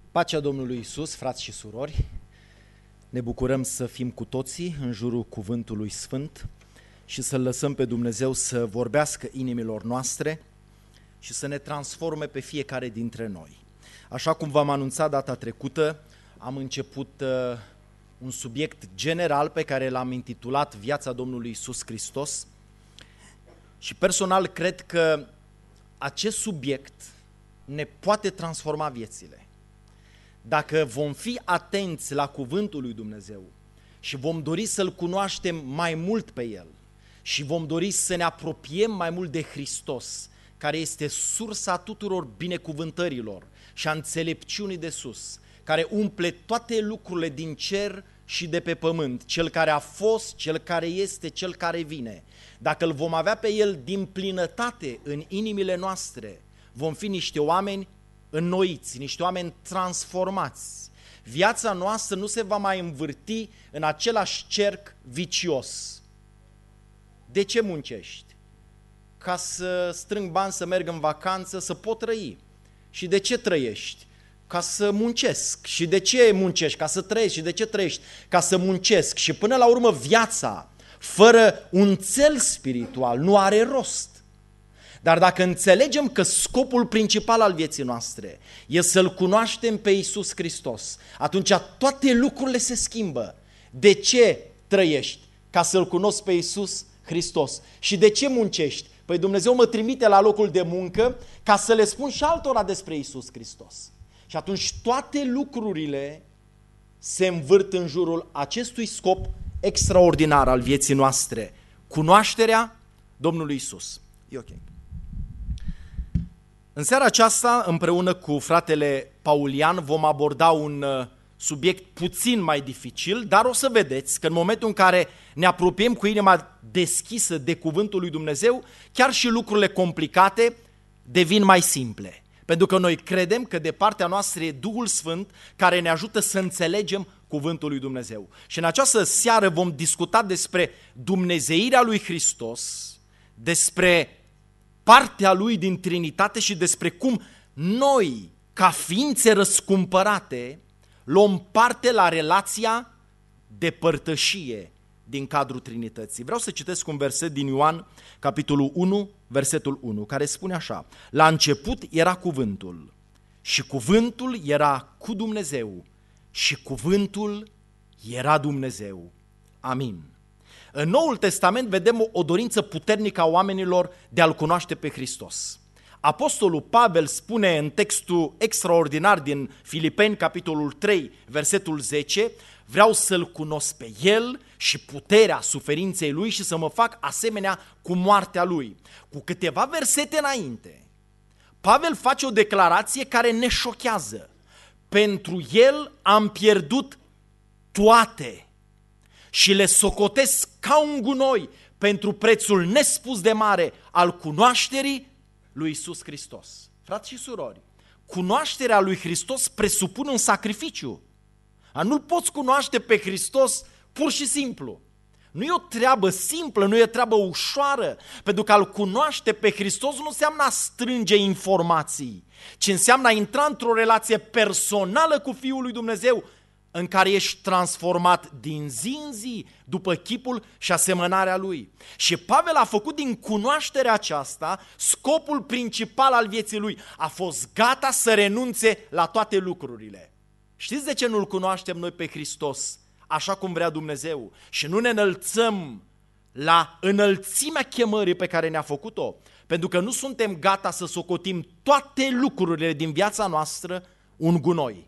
Pacea Domnului Iisus, frați și surori, ne bucurăm să fim cu toții în jurul Cuvântului Sfânt și să-L lăsăm pe Dumnezeu să vorbească inimilor noastre și să ne transforme pe fiecare dintre noi. Așa cum v-am anunțat data trecută, am început un subiect general pe care l-am intitulat Viața Domnului Iisus Hristos și personal cred că acest subiect ne poate transforma viețile. Dacă vom fi atenți la cuvântul lui Dumnezeu și vom dori să-L cunoaștem mai mult pe El și vom dori să ne apropiem mai mult de Hristos, care este sursa tuturor binecuvântărilor și a înțelepciunii de sus, care umple toate lucrurile din cer și de pe pământ, Cel care a fost, Cel care este, Cel care vine. Dacă îl vom avea pe El din plinătate în inimile noastre, vom fi niște oameni înnoiți, niște oameni transformați. Viața noastră nu se va mai învârti în același cerc vicios. De ce muncești? Ca să strâng bani, să merg în vacanță, să pot trăi. Și de ce trăiești? Ca să muncesc. Și de ce muncești? Ca să trăiești. Și de ce trăiești? Ca să muncesc. Și până la urmă viața, fără un țel spiritual, nu are rost. Dar dacă înțelegem că scopul principal al vieții noastre e să-L cunoaștem pe Iisus Hristos, atunci toate lucrurile se schimbă. De ce trăiești? Ca să-L cunosc pe Iisus Hristos. Și de ce muncești? Păi Dumnezeu mă trimite la locul de muncă ca să le spun și altora despre Iisus Hristos. Și atunci toate lucrurile se învârt în jurul acestui scop extraordinar al vieții noastre. Cunoașterea Domnului Iisus. E ok. În seara aceasta, împreună cu fratele Paulian, vom aborda un subiect puțin mai dificil, dar o să vedeți că în momentul în care ne apropiem cu inima deschisă de cuvântul lui Dumnezeu, chiar și lucrurile complicate devin mai simple. Pentru că noi credem că de partea noastră e Duhul Sfânt care ne ajută să înțelegem cuvântul lui Dumnezeu. Și în această seară vom discuta despre dumnezeirea lui Hristos, despre partea Lui din Trinitate și despre cum noi, ca ființe răscumpărate, luăm parte la relația de părtășie din cadrul Trinității. Vreau să citesc un verset din Ioan, capitolul 1, versetul 1, care spune așa: La început era cuvântul și cuvântul era cu Dumnezeu și cuvântul era Dumnezeu. Amin. În Noul Testament vedem o dorință puternică a oamenilor de a-L cunoaște pe Hristos. Apostolul Pavel spune în textul extraordinar din Filipeni, capitolul 3, versetul 10, vreau să-L cunosc pe El și puterea suferinței Lui și să mă fac asemenea cu moartea Lui. Cu câteva versete înainte, Pavel face o declarație care ne șochează. Pentru El am pierdut toate și le socotesc ca un gunoi pentru prețul nespus de mare al cunoașterii lui Iisus Hristos. Frați și surori, cunoașterea lui Hristos presupune un sacrificiu. Nu-L poți cunoaște pe Hristos pur și simplu. Nu e o treabă simplă, nu e o treabă ușoară, pentru că a-L cunoaște pe Hristos nu înseamnă a strânge informații, ci înseamnă a intra într-o relație personală cu Fiul lui Dumnezeu, în care ești transformat din zi în zi după chipul și asemănarea Lui. Și Pavel a făcut din cunoașterea aceasta scopul principal al vieții lui. A fost gata să renunțe la toate lucrurile. Știți de ce nu-L cunoaștem noi pe Hristos așa cum vrea Dumnezeu și nu ne înălțăm la înălțimea chemării pe care ne-a făcut-o? Pentru că nu suntem gata să socotim toate lucrurile din viața noastră un gunoi.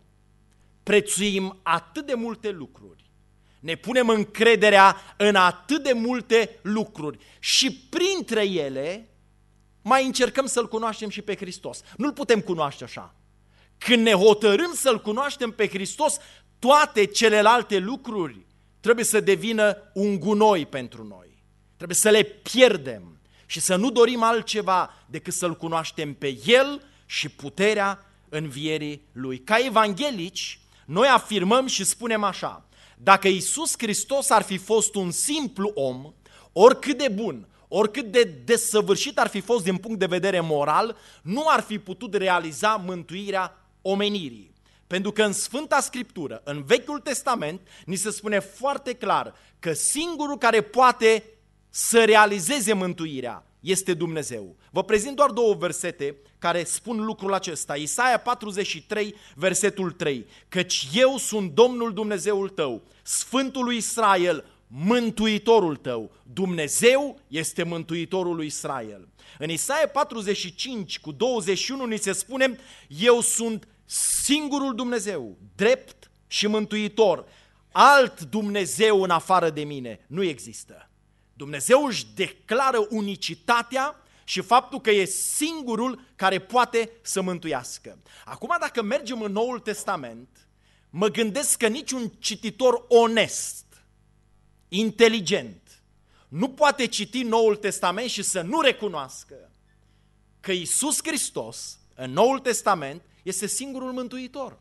Prețuim atât de multe lucruri, ne punem încrederea în atât de multe lucruri și printre ele mai încercăm să-L cunoaștem și pe Hristos. Nu-L putem cunoaște așa. Când ne hotărâm să-L cunoaștem pe Hristos, toate celelalte lucruri trebuie să devină un gunoi pentru noi. Trebuie să le pierdem și să nu dorim altceva decât să-L cunoaștem pe El și puterea învierii Lui. Ca evanghelici, noi afirmăm și spunem așa: dacă Iisus Hristos ar fi fost un simplu om, oricât de bun, oricât de desăvârșit ar fi fost din punct de vedere moral, nu ar fi putut realiza mântuirea omenirii. Pentru că în Sfânta Scriptură, în Vechiul Testament, ni se spune foarte clar că singurul care poate să realizeze mântuirea este Dumnezeu. Vă prezint doar două versete care spun lucrul acesta. Isaia 43, versetul 3. Căci eu sunt Domnul Dumnezeul tău, Sfântul lui Israel, Mântuitorul tău. Dumnezeu este Mântuitorul lui Israel. În Isaia 45, cu 21, ni se spune, eu sunt singurul Dumnezeu, drept și mântuitor. Alt Dumnezeu în afară de mine nu există. Dumnezeu își declară unicitatea și faptul că e singurul care poate să mântuiască. Acum, dacă mergem în Noul Testament, mă gândesc că niciun cititor onest, inteligent, nu poate citi Noul Testament și să nu recunoască că Iisus Hristos, în Noul Testament, este singurul mântuitor.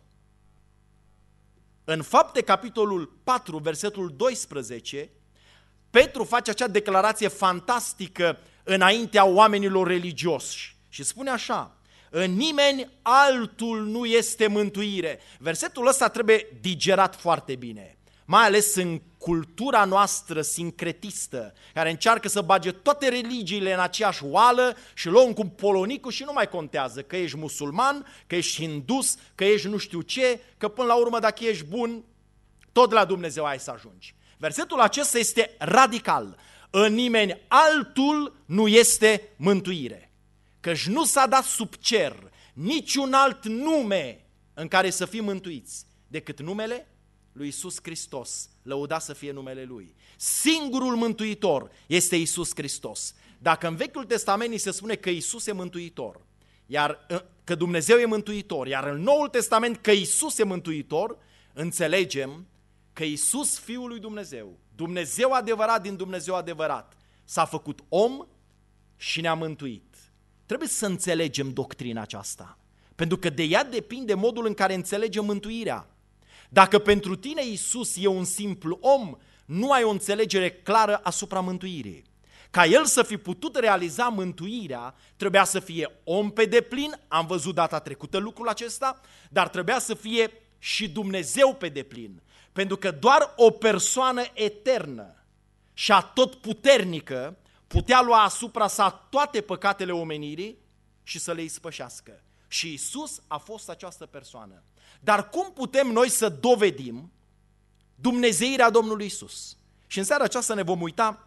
În Fapte, capitolul 4, versetul 12, Petru face acea declarație fantastică înaintea oamenilor religioși și spune așa, în nimeni altul nu este mântuire. Versetul ăsta trebuie digerat foarte bine, mai ales în cultura noastră sincretistă, care încearcă să bage toate religiile în aceeași oală și luăm cu polonicul și nu mai contează că ești musulman, că ești hindus, că ești nu știu ce, că până la urmă dacă ești bun, tot la Dumnezeu ai să ajungi. Versetul acesta este radical. În nimeni altul nu este mântuire. Căci nu s-a dat sub cer niciun alt nume în care să fim mântuiți decât numele lui Iisus Hristos. Lăudat să fie numele Lui. Singurul mântuitor este Iisus Hristos. Dacă în Vechiul Testament ni se spune că Iisus e mântuitor, iar că Dumnezeu e mântuitor, iar în Noul Testament că Iisus e mântuitor, înțelegem că Iisus, Fiul lui Dumnezeu, Dumnezeu adevărat din Dumnezeu adevărat, s-a făcut om și ne-a mântuit. Trebuie să înțelegem doctrina aceasta, pentru că de ea depinde modul în care înțelegem mântuirea. Dacă pentru tine Iisus e un simplu om, nu ai o înțelegere clară asupra mântuirii. Ca El să fi putut realiza mântuirea, trebuia să fie om pe deplin, am văzut data trecută lucrul acesta, dar trebuia să fie și Dumnezeu pe deplin. Pentru că doar o persoană eternă și atotputernică putea lua asupra sa toate păcatele omenirii și să le ispășească. Și Iisus a fost această persoană. Dar cum putem noi să dovedim dumnezeirea Domnului Iisus? Și în seara aceasta ne vom uita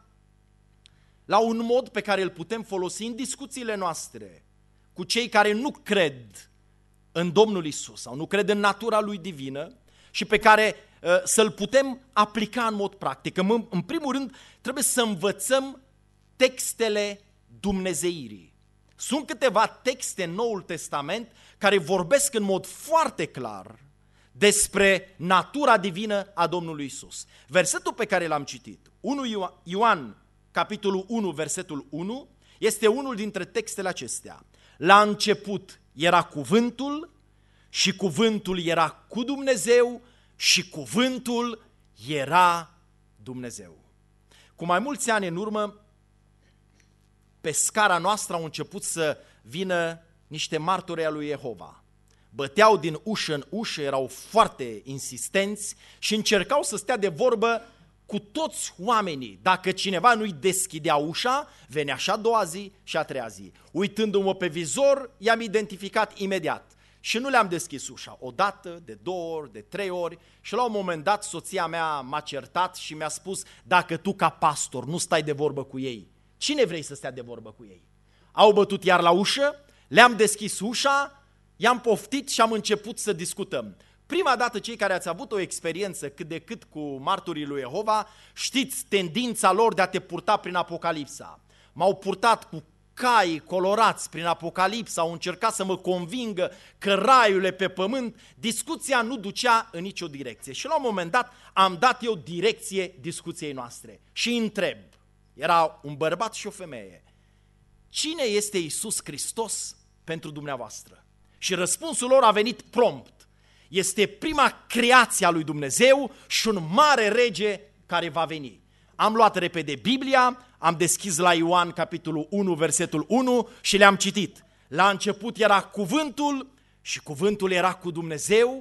la un mod pe care îl putem folosi în discuțiile noastre cu cei care nu cred în Domnul Iisus sau nu cred în natura Lui divină și pe care să-l putem aplica în mod practic. În primul rând, trebuie să învățăm textele dumnezeirii. Sunt câteva texte în Noul Testament care vorbesc în mod foarte clar despre natura divină a Domnului Iisus. Versetul pe care l-am citit, 1 Ioan, capitolul 1, versetul 1, este unul dintre textele acestea. La început era cuvântul și cuvântul era cu Dumnezeu și cuvântul era Dumnezeu. Cu mai mulți ani în urmă, pe scara noastră au început să vină niște martori al lui Jehova. Băteau din ușă în ușă, erau foarte insistenți și încercau să stea de vorbă cu toți oamenii. Dacă cineva nu-i deschidea ușa, venea și a doua zi și a treia zi. Uitându-mă pe vizor, i-am identificat imediat. Și nu le-am deschis ușa, o dată, de 2 ori, de 3 ori și la un moment dat soția mea m-a certat și mi-a spus, dacă tu ca pastor nu stai de vorbă cu ei, cine vrei să stea de vorbă cu ei? Au bătut iar la ușă, le-am deschis ușa, i-am poftit și am început să discutăm. Prima dată cei care ați avut o experiență cât de cât cu martorii lui Jehova, știți tendința lor de a te purta prin Apocalipsa. M-au purtat cu cai colorați prin Apocalipsa, au încercat să mă convingă că raiul e pe pământ, discuția nu ducea în nicio direcție. Și la un moment dat am dat eu direcție discuției noastre și îi întreb, era un bărbat și o femeie, cine este Iisus Hristos pentru dumneavoastră? Și răspunsul lor a venit prompt. Este prima creație a lui Dumnezeu și un mare rege care va veni. Am luat repede Biblia, am deschis la Ioan capitolul 1, versetul 1 și le-am citit. La început era cuvântul și cuvântul era cu Dumnezeu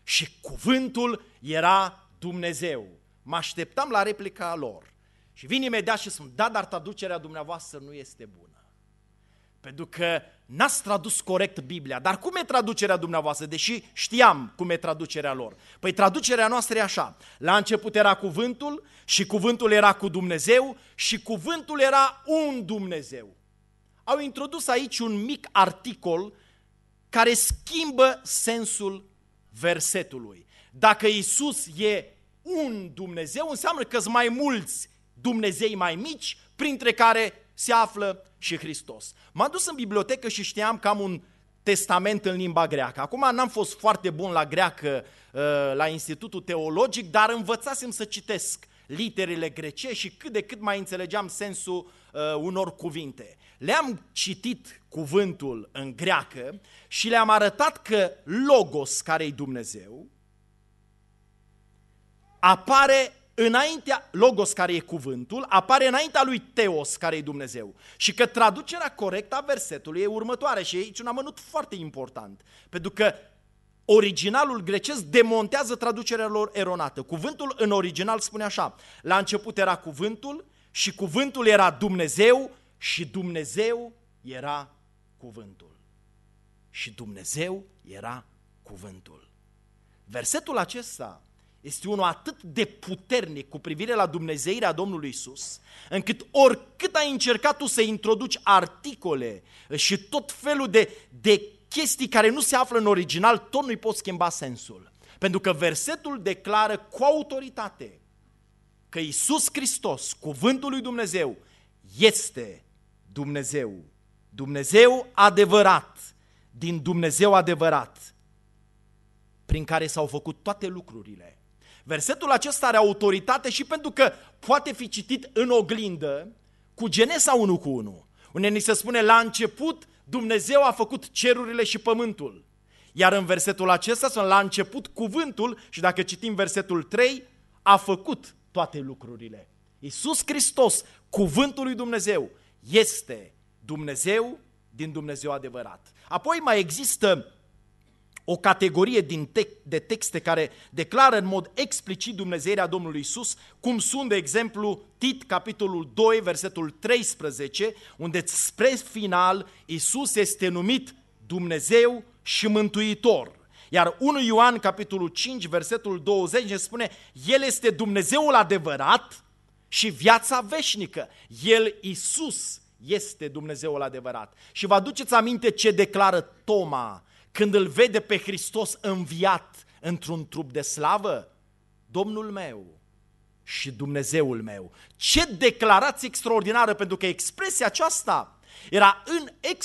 și cuvântul era Dumnezeu. Mă așteptam la replica lor. Și vin imediat și spun, da, dar traducerea dumneavoastră nu este bună. Pentru că n-ați tradus corect Biblia. Dar cum e traducerea dumneavoastră? Deși știam cum e traducerea lor. Păi traducerea noastră e așa. La început era cuvântul și cuvântul era cu Dumnezeu și cuvântul era un Dumnezeu. Au introdus aici un mic articol care schimbă sensul versetului. Dacă Iisus e un Dumnezeu, înseamnă că sunt mai mulți Dumnezei mai mici, printre care se află și Hristos. M-am dus în bibliotecă și știam că am un testament în limba greacă. Acum n-am fost foarte bun la greacă la Institutul Teologic, dar învățasem să citesc literele grecești și cât de cât mai înțelegeam sensul unor cuvinte. Le-am citit cuvântul în greacă și le-am arătat că Logos, care e Dumnezeu, apare înaintea, Logos, care e cuvântul, apare înaintea lui Theos, care e Dumnezeu. Și că traducerea corectă a versetului e următoare și e aici un amănunt foarte important, pentru că originalul grecesc demontează traducerea lor eronată. Cuvântul în original spune așa, la început era cuvântul și cuvântul era Dumnezeu și Dumnezeu era cuvântul. Și Dumnezeu era cuvântul. Versetul acesta este unul atât de puternic cu privire la dumnezeirea Domnului Iisus, încât oricât ai încercat tu să introduci articole și tot felul de chestii care nu se află în original, tot nu-i poți schimba sensul. Pentru că versetul declară cu autoritate că Iisus Hristos, cuvântul lui Dumnezeu, este Dumnezeu. Dumnezeu adevărat, din Dumnezeu adevărat, prin care s-au făcut toate lucrurile. Versetul acesta are autoritate și pentru că poate fi citit în oglindă cu Genesa 1:1, unde ni se spune la început Dumnezeu a făcut cerurile și pământul. Iar în versetul acesta sunt la început cuvântul și dacă citim versetul 3, a făcut toate lucrurile. Iisus Hristos, cuvântul lui Dumnezeu, este Dumnezeu din Dumnezeu adevărat. Apoi mai există o categorie de texte care declară în mod explicit dumnezeirea Domnului Iisus, cum sunt, de exemplu, Tit, capitolul 2, versetul 13, unde spre final Iisus este numit Dumnezeu și Mântuitor. Iar 1 Ioan, capitolul 5, versetul 20, ne spune, El este Dumnezeul adevărat și viața veșnică. El, Iisus, este Dumnezeul adevărat. Și vă aduceți aminte ce declară Toma când îl vede pe Hristos înviat într-un trup de slavă? Domnul meu și Dumnezeul meu. Ce declarație extraordinară, pentru că expresia aceasta era în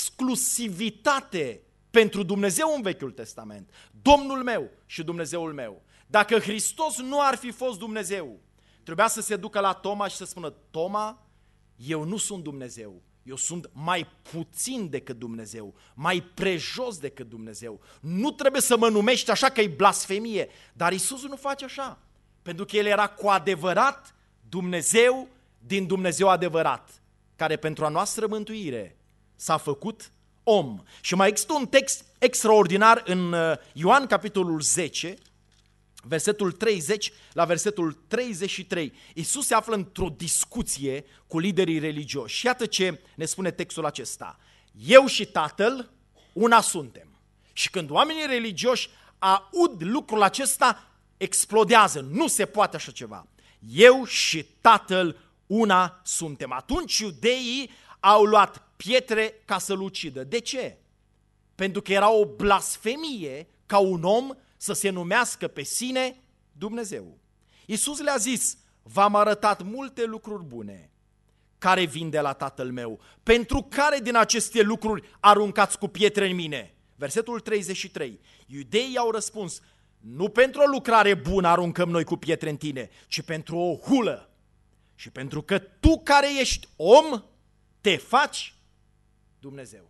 exclusivitate pentru Dumnezeu în Vechiul Testament. Domnul meu și Dumnezeul meu. Dacă Hristos nu ar fi fost Dumnezeu, trebuia să se ducă la Toma și să spună, Toma, eu nu sunt Dumnezeu. Eu sunt mai puțin decât Dumnezeu, mai prejos decât Dumnezeu. Nu trebuie să mă numești așa că e blasfemie, dar Iisus nu face așa, pentru că El era cu adevărat Dumnezeu din Dumnezeu adevărat, care pentru a noastră mântuire s-a făcut om. Și mai există un text extraordinar în Ioan capitolul 10, versetul 30 la versetul 33, Iisus se află într-o discuție cu liderii religioși. Și iată ce ne spune textul acesta. Eu și Tatăl una suntem. Și când oamenii religioși aud lucrul acesta, explodează. Nu se poate așa ceva. Eu și Tatăl una suntem. Atunci iudeii au luat pietre ca să-l ucidă. De ce? Pentru că era o blasfemie ca un om să se numească pe sine Dumnezeu. Iisus le-a zis, v-am arătat multe lucruri bune care vin de la Tatăl meu. Pentru care din aceste lucruri aruncați cu pietre în mine? Versetul 33. Iudeii au răspuns, nu pentru o lucrare bună aruncăm noi cu pietre în tine, ci pentru o hulă. Și pentru că tu care ești om, te faci Dumnezeu.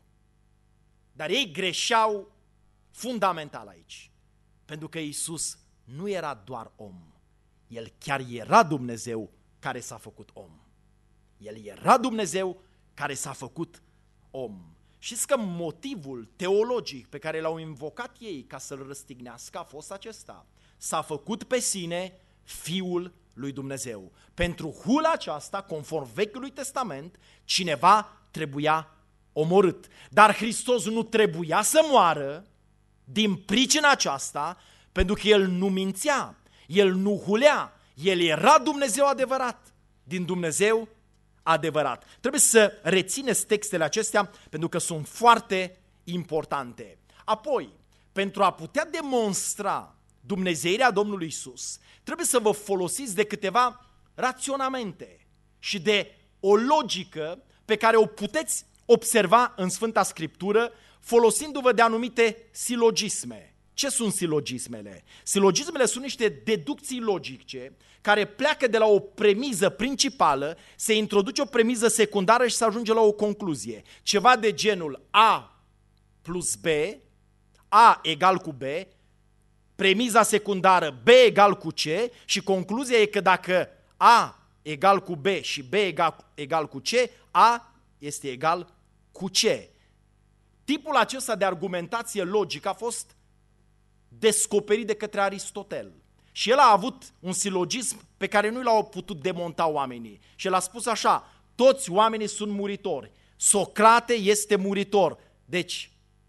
Dar ei greșeau fundamental aici. Pentru că Iisus nu era doar om, El chiar era Dumnezeu care s-a făcut om. El era Dumnezeu care s-a făcut om. Știți că motivul teologic pe care l-au invocat ei ca să-l răstignească a fost acesta. S-a făcut pe sine Fiul lui Dumnezeu. Pentru hula aceasta, conform Vechiului Testament, cineva trebuia omorât. Dar Hristos nu trebuia să moară din pricina aceasta, pentru că El nu mințea, El nu hulea, El era Dumnezeu adevărat, din Dumnezeu adevărat. Trebuie să rețineți textele acestea pentru că sunt foarte importante. Apoi, pentru a putea demonstra dumnezeirea Domnului Iisus, trebuie să vă folosiți de câteva raționamente și de o logică pe care o puteți observa în Sfânta Scriptură folosindu-vă de anumite silogisme. Ce sunt silogismele? Silogismele sunt niște deducții logice care pleacă de la o premiză principală, se introduce o premiză secundară și se ajunge la o concluzie. Ceva de genul A plus B, A egal cu B, premiza secundară B egal cu C și concluzia e că dacă A egal cu B și B egal cu C, A este egal cu C. Tipul acesta de argumentație logică a fost descoperit de către Aristotel. Și el a avut un silogism pe care nu l-au putut demonta oamenii. Și el a spus așa: toți oamenii sunt muritori. Socrate este muritor. Deci,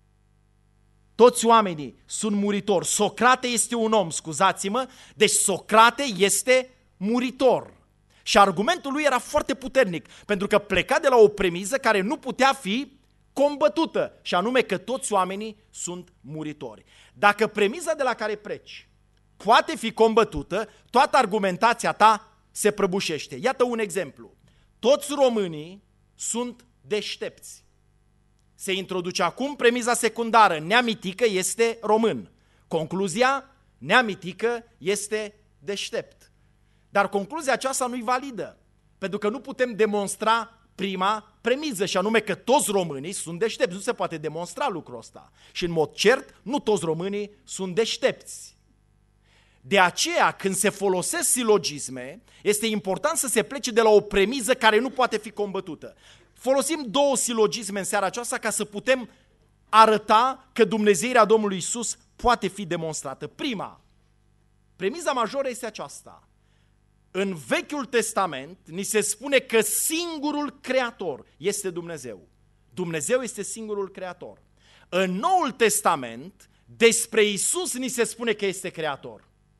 toți oamenii sunt muritori. Socrate este un om, scuzați-mă, deci Socrate este muritor. Și argumentul lui era foarte puternic, pentru că pleca de la o premiză care nu putea fi combătută, și anume că toți oamenii sunt muritori. Dacă premiza de la care pleci poate fi combătută, toată argumentația ta se prăbușește. Iată un exemplu. Toți românii sunt deștepți. Se introduce acum premiza secundară. Neamitică este român. Concluzia: neamitică este deștept. Dar concluzia aceasta nu-i validă, pentru că nu putem demonstra prima premiză, și anume că toți românii sunt deștepți. Nu se poate demonstra lucrul ăsta. Și în mod cert, nu toți românii sunt deștepți. De aceea, când se folosesc silogisme, este important să se plece de la o premiză care nu poate fi combătută. Folosim două silogisme în seara aceasta ca să putem arăta că dumnezeirea Domnului Iisus poate fi demonstrată. Prima, premiza majoră este aceasta. În Vechiul Testament ni se spune că singurul creator este Dumnezeu. Dumnezeu este singurul creator. În Noul Testament, despre Iisus ni se spune că este creator.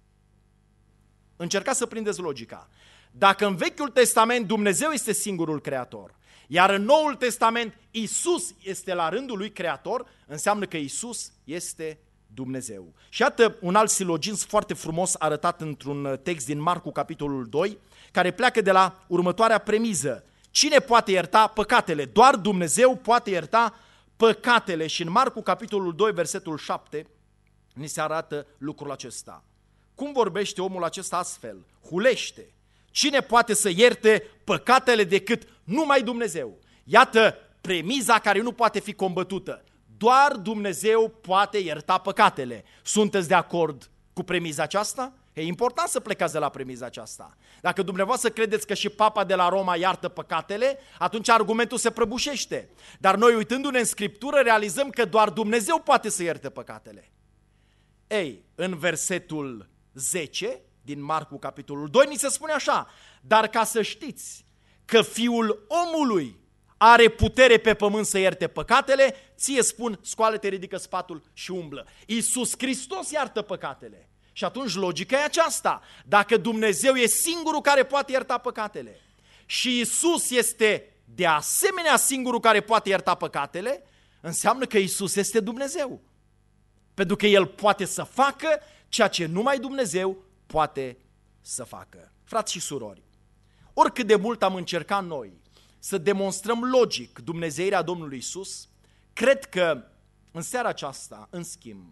Încercați să prindeți logica. Dacă în Vechiul Testament Dumnezeu este singurul creator, iar în Noul Testament Iisus este la rândul lui creator, înseamnă că Iisus este Dumnezeu. Și iată un alt silogism foarte frumos arătat într-un text din Marcu, capitolul 2, care pleacă de la următoarea premiză. Cine poate ierta păcatele? Doar Dumnezeu poate ierta păcatele. Și în Marcu, capitolul 2, versetul 7, ni se arată lucrul acesta. Cum vorbește omul acesta astfel? Hulește. Cine poate să ierte păcatele decât numai Dumnezeu? Iată premiza care nu poate fi combătută. Doar Dumnezeu poate ierta păcatele. Sunteți de acord cu premiza aceasta? E important să plecați de la premiza aceasta. Dacă dumneavoastră credeți că și Papa de la Roma iartă păcatele, atunci argumentul se prăbușește. Dar noi, uitându-ne în Scriptură, realizăm că doar Dumnezeu poate să ierte păcatele. Ei, în versetul 10 din Marcu, capitolul 2, ni se spune așa: dar ca să știți că Fiul omului are putere pe pământ să ierte păcatele, ție spun, scoală-te, ridică sfatul și umblă. Iisus Hristos iartă păcatele. Și atunci logica e aceasta. Dacă Dumnezeu e singurul care poate ierta păcatele și Iisus este de asemenea singurul care poate ierta păcatele, înseamnă că Iisus este Dumnezeu. Pentru că El poate să facă ceea ce numai Dumnezeu poate să facă. Frați și surori, oricât de mult am încercat noi să demonstrăm logic dumnezeirea Domnului Iisus, cred că în seara aceasta, în schimb,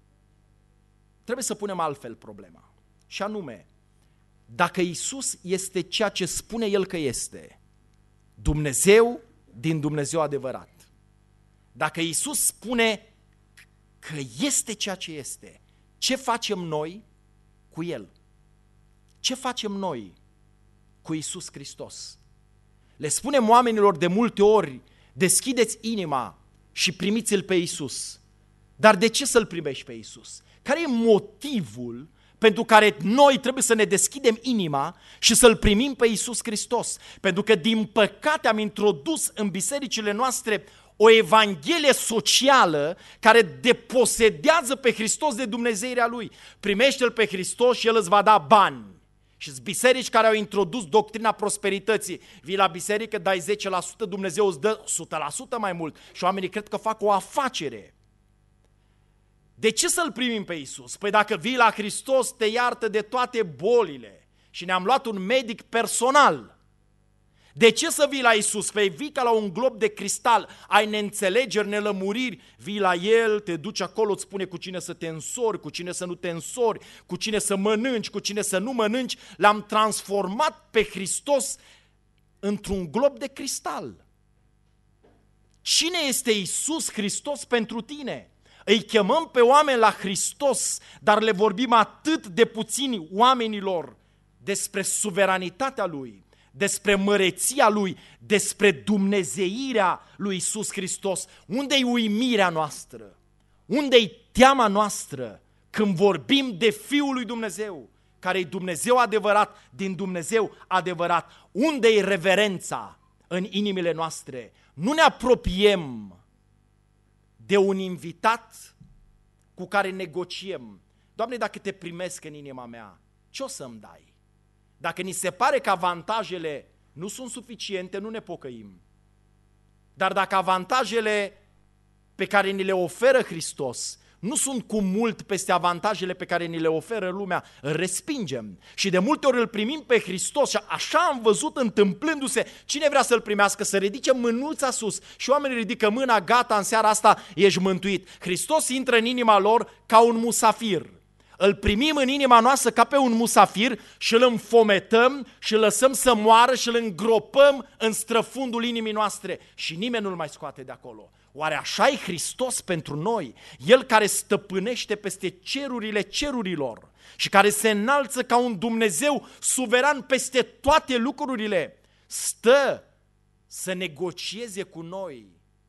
trebuie să punem altfel problema. Și anume, dacă Iisus este ceea ce spune El că este, Dumnezeu din Dumnezeu adevărat, dacă Iisus spune că este ceea ce este, ce facem noi cu El? Ce facem noi cu Iisus Hristos? Le spunem oamenilor de multe ori: deschideți inima, și primiți-L pe Iisus. Dar de ce să-L primești pe Iisus? Care e motivul pentru care noi trebuie să ne deschidem inima și să-L primim pe Iisus Hristos? Pentru că, din păcate, am introdus în bisericile noastre o evanghelie socială care deposedează pe Hristos de dumnezeirea Lui. Primește-L pe Hristos și El îți va da bani. Și-s biserici care au introdus doctrina prosperității. Vii la biserică, dai 10%, Dumnezeu îți dă 100% mai mult. Și oamenii cred că fac o afacere. De ce să-L primim pe Iisus? Păi dacă vii la Hristos, te iartă de toate bolile. Și ne-am luat un medic personal. De ce să vii la Iisus? Păi vii ca la un glob de cristal, ai neînțelegeri, nelămuriri, vii la El, te duci acolo, îți spune cu cine să te însori, cu cine să nu te însori, cu cine să mănânci, cu cine să nu mănânci. L-am transformat pe Hristos într-un glob de cristal. Cine este Iisus Hristos pentru tine? Îi chemăm pe oameni la Hristos, dar le vorbim atât de puțini oamenilor despre suveranitatea Lui, despre măreția Lui, despre dumnezeirea lui Iisus Hristos. Unde-i uimirea noastră? Unde-i teama noastră când vorbim de Fiul lui Dumnezeu, care e Dumnezeu adevărat, din Dumnezeu adevărat? Unde-i reverența în inimile noastre? Nu ne apropiem de un invitat cu care negociem. Doamne, dacă te primesc în inima mea, ce o să-mi dai? Dacă ni se pare că avantajele nu sunt suficiente, nu ne pocăim. Dar dacă avantajele pe care ni le oferă Hristos nu sunt cu mult peste avantajele pe care ni le oferă lumea, îl respingem. Și de multe ori îl primim pe Hristos și așa am văzut întâmplându-se. Cine vrea să-L primească? Să ridice mânuța sus și oamenii ridică mâna, gata, în seara asta ești mântuit. Hristos intră în inima lor ca un musafir. Îl primim în inima noastră ca pe un musafir și îl înfometăm și îl lăsăm să moară și îl îngropăm în străfundul inimii noastre și nimeni nu-l mai scoate de acolo. Oare așa e Hristos pentru noi? El care stăpânește peste cerurile cerurilor și care se înalță ca un Dumnezeu suveran peste toate lucrurile, stă să negocieze cu noi.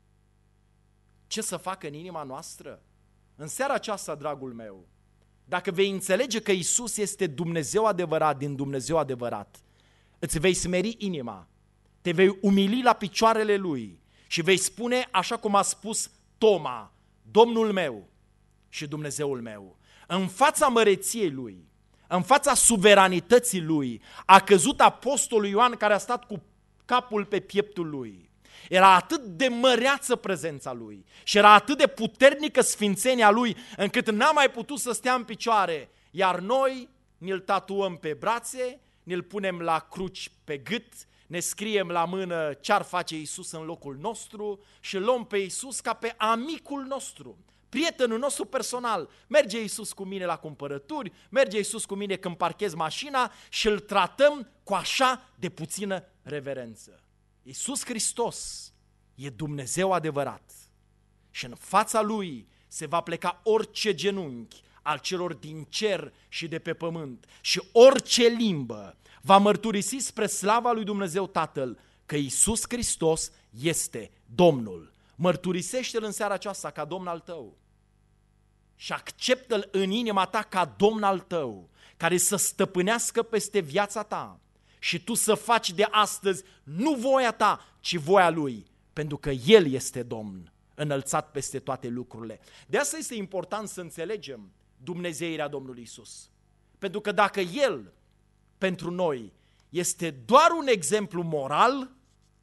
Ce să facă în inima noastră? În seara aceasta, dragul meu, dacă vei înțelege că Iisus este Dumnezeu adevărat din Dumnezeu adevărat, îți vei smeri inima, te vei umili la picioarele Lui și vei spune așa cum a spus Toma, Domnul meu și Dumnezeul meu. În fața măreției Lui, în fața suveranității Lui, a căzut apostolul Ioan care a stat cu capul pe pieptul Lui. Era atât de măreață prezența Lui și era atât de puternică sfințenia Lui încât n-a mai putut să stea în picioare, iar noi ne-l tatuăm pe brațe, ne-l punem la cruci pe gât, ne scriem la mână ce-ar face Iisus în locul nostru și îl luăm pe Iisus ca pe amicul nostru, prietenul nostru personal. Merge Iisus cu mine la cumpărături, merge Iisus cu mine când parchez mașina și îl tratăm cu așa de puțină reverență. Iisus Hristos e Dumnezeu adevărat și în fața Lui se va pleca orice genunchi al celor din cer și de pe pământ și orice limbă va mărturisi spre slava lui Dumnezeu Tatăl că Iisus Hristos este Domnul. Mărturisește-L în seara aceasta ca Domn al tău și acceptă-L în inima ta ca Domn al tău, care să stăpânească peste viața ta și tu să faci de astăzi nu voia ta, ci voia Lui, pentru că El este Domn, înălțat peste toate lucrurile. De asta este important să înțelegem dumnezeirea Domnului Iisus. Pentru că dacă El, pentru noi, este doar un exemplu moral,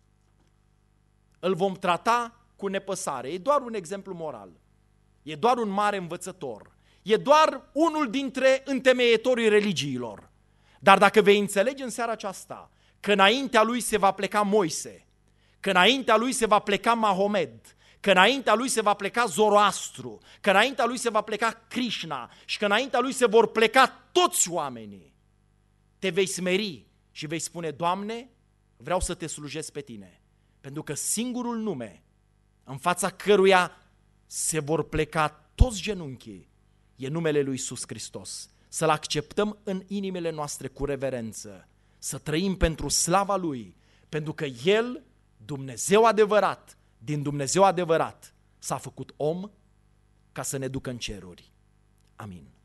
îl vom trata cu nepăsare. E doar un exemplu moral. E doar un mare învățător. E doar unul dintre întemeietorii religiilor. Dar dacă vei înțelege în seara aceasta că înaintea lui se va pleca Moise, că înaintea lui se va pleca Mahomed, că înaintea lui se va pleca Zoroastru, că înaintea lui se va pleca Krishna și că înaintea lui se vor pleca toți oamenii, te vei smeri și vei spune: Doamne, vreau să te slujesc pe Tine, pentru că singurul nume în fața căruia se vor pleca toți genunchii e numele lui Iisus Hristos. Să-L acceptăm în inimile noastre cu reverență, să trăim pentru slava Lui, pentru că El, Dumnezeu adevărat, din Dumnezeu adevărat, s-a făcut om ca să ne ducă în ceruri. Amin.